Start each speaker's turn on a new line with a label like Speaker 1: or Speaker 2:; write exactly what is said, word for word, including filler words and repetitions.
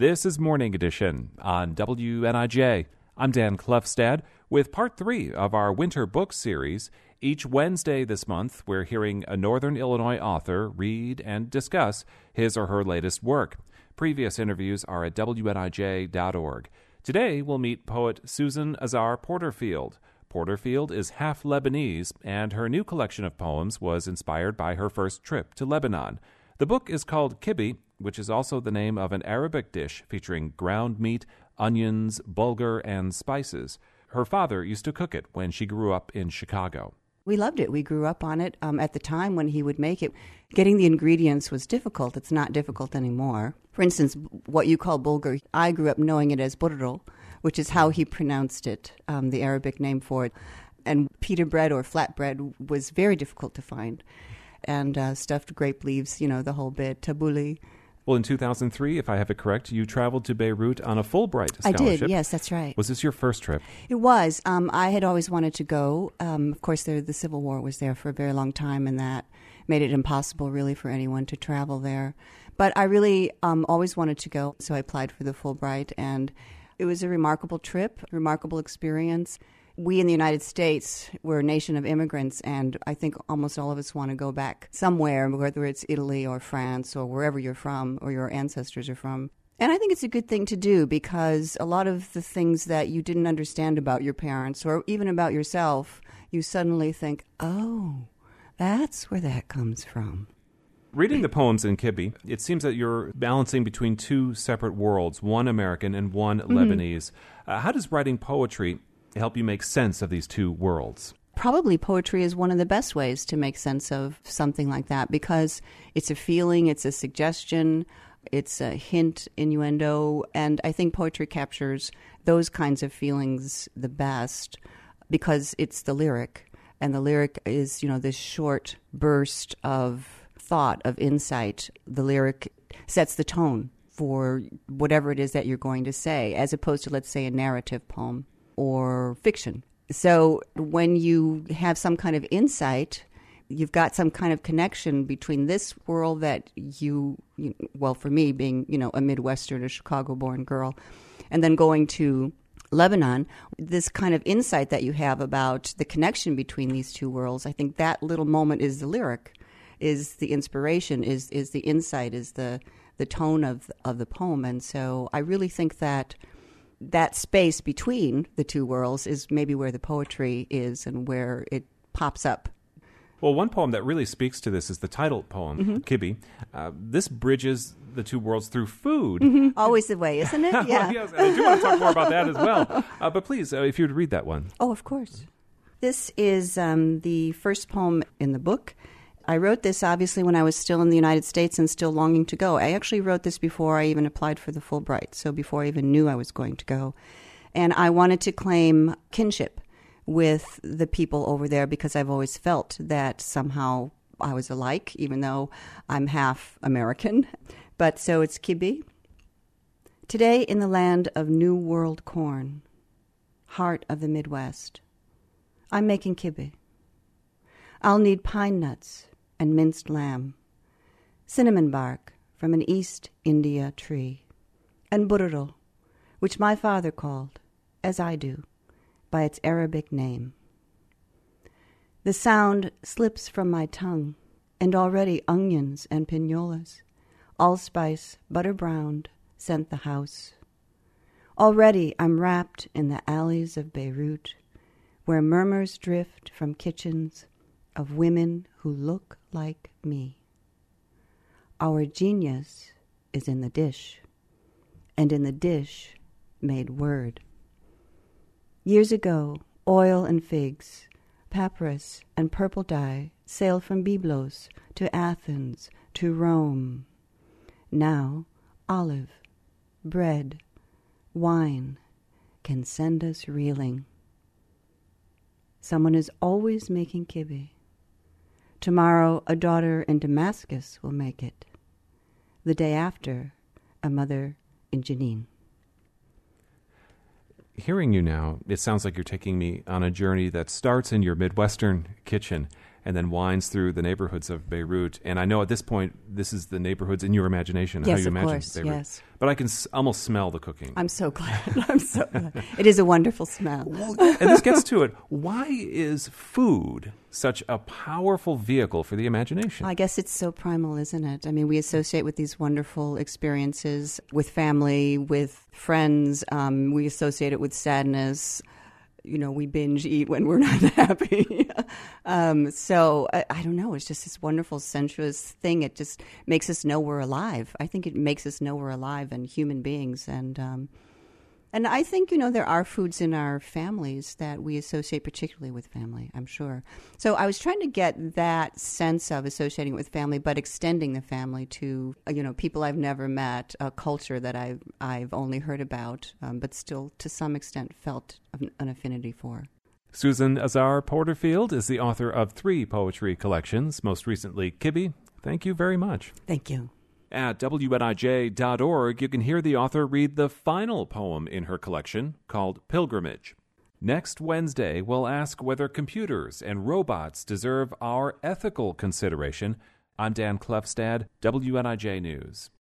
Speaker 1: This is Morning Edition on W N I J. I'm Dan Klefstad with part three of our winter book series. Each Wednesday this month, we're hearing a Northern Illinois author read and discuss his or her latest work. Previous interviews are at W N I J dot org. Today, we'll meet poet Susan Azar Porterfield. Porterfield is half Lebanese, and her new collection of poems was inspired by her first trip to Lebanon. The book is called Kibbe, which is also the name of an Arabic dish featuring ground meat, onions, bulgur, and spices. Her father used to cook it when she grew up in Chicago.
Speaker 2: We loved it. We grew up on it. Um, at the time when he would make it, getting the ingredients was difficult. It's not difficult anymore. For instance, what you call bulgur, I grew up knowing it as burro, which is how he pronounced it, um, the Arabic name for it. And pita bread or flatbread was very difficult to find. And uh, stuffed grape leaves, you know, the whole bit, tabbouleh.
Speaker 1: Well, in two thousand three, if I have it correct, you traveled to Beirut on a Fulbright scholarship.
Speaker 2: I did, yes, that's right.
Speaker 1: Was this your first trip?
Speaker 2: It was. Um, I had always wanted to go. Um, of course, there, the Civil War was there for a very long time, and that made it impossible, really, for anyone to travel there. But I really um, always wanted to go, so I applied for the Fulbright, and it was a remarkable trip, remarkable experience. We in the United States, we're a nation of immigrants, and I think almost all of us want to go back somewhere, whether it's Italy or France or wherever you're from or your ancestors are from. And I think it's a good thing to do because a lot of the things that you didn't understand about your parents or even about yourself, you suddenly think, oh, that's where that comes from.
Speaker 1: Reading the poems in Kibbe, it seems that you're balancing between two separate worlds, one American and one mm-hmm. Lebanese. Uh, how does writing poetry help you make sense of these two worlds?
Speaker 2: Probably poetry is one of the best ways to make sense of something like that because it's a feeling, it's a suggestion, it's a hint, innuendo, and I think poetry captures those kinds of feelings the best because it's the lyric, and the lyric is, you know, this short burst of thought, of insight. The lyric sets the tone for whatever it is that you're going to say, as opposed to, let's say, a narrative poem or fiction. So when you have some kind of insight, you've got some kind of connection between this world that you, you well, for me, being, you know, a Midwestern, a Chicago-born girl, and then going to Lebanon, this kind of insight that you have about the connection between these two worlds, I think that little moment is the lyric, is the inspiration, is is the insight, is the the tone of of the poem. And so I really think that that space between the two worlds is maybe where the poetry is and where it pops up.
Speaker 1: Well, one poem that really speaks to this is the title poem, mm-hmm. Kibbe. Uh, this bridges the two worlds through food.
Speaker 2: Mm-hmm. Always the way, isn't it? Yeah.
Speaker 1: Well, yes, I do want to talk more about that as well. Uh, but please, uh, if you would read that one.
Speaker 2: Oh, of course. This is um, the first poem in the book. I wrote this, obviously, when I was still in the United States and still longing to go. I actually wrote this before I even applied for the Fulbright, so before I even knew I was going to go. And I wanted to claim kinship with the people over there because I've always felt that somehow I was alike, even though I'm half American. But so it's Kibbe. Today in the land of New World corn, heart of the Midwest, I'm making Kibbe. I'll need pine nuts and minced lamb, cinnamon bark from an East India tree, and burro, which my father called, as I do, by its Arabic name. The sound slips from my tongue, and already onions and pinolas, allspice, butter-browned, scent the house. Already I'm wrapped in the alleys of Beirut, where murmurs drift from kitchens of women who look like me. Our genius is in the dish, and in the dish made word. Years ago, oil and figs, papyrus and purple dye sailed from Byblos to Athens to Rome. Now, olive, bread, wine can send us reeling. Someone is always making Kibbe. Tomorrow, a daughter in Damascus will make it. The day after, a mother in Jenin.
Speaker 1: Hearing you now, it sounds like you're taking me on a journey that starts in your Midwestern kitchen and then winds through the neighborhoods of Beirut. And I know at this point, this is the neighborhoods in your imagination,
Speaker 2: Yes,
Speaker 1: how you
Speaker 2: of
Speaker 1: imagine
Speaker 2: course,
Speaker 1: Beirut.
Speaker 2: yes.
Speaker 1: But I can s- almost smell the cooking.
Speaker 2: I'm so glad. I'm so glad. It is a wonderful smell.
Speaker 1: And this gets to it. Why is food such a powerful vehicle for the imagination?
Speaker 2: I guess it's so primal, isn't it? I mean, we associate with these wonderful experiences with family, with friends. Um, we associate it with sadness. You know, we binge eat when we're not happy. um, so I, I don't know. It's just this wonderful, sensuous thing. It just makes us know we're alive. I think it makes us know we're alive and human beings. And um, and I think, you know, there are foods in our families that we associate particularly with family, I'm sure. So I was trying to get that sense of associating it with family, but extending the family to, you know, people I've never met, a culture that I've, I've only heard about, um, but still to some extent felt an, an affinity for.
Speaker 1: Susan Azar Porterfield is the author of three poetry collections, most recently Kibbe. Thank you very much.
Speaker 2: Thank you.
Speaker 1: At W N I J dot org, you can hear the author read the final poem in her collection, called Pilgrimage. Next Wednesday, we'll ask whether computers and robots deserve our ethical consideration. I'm Dan Klefstad, W N I J News.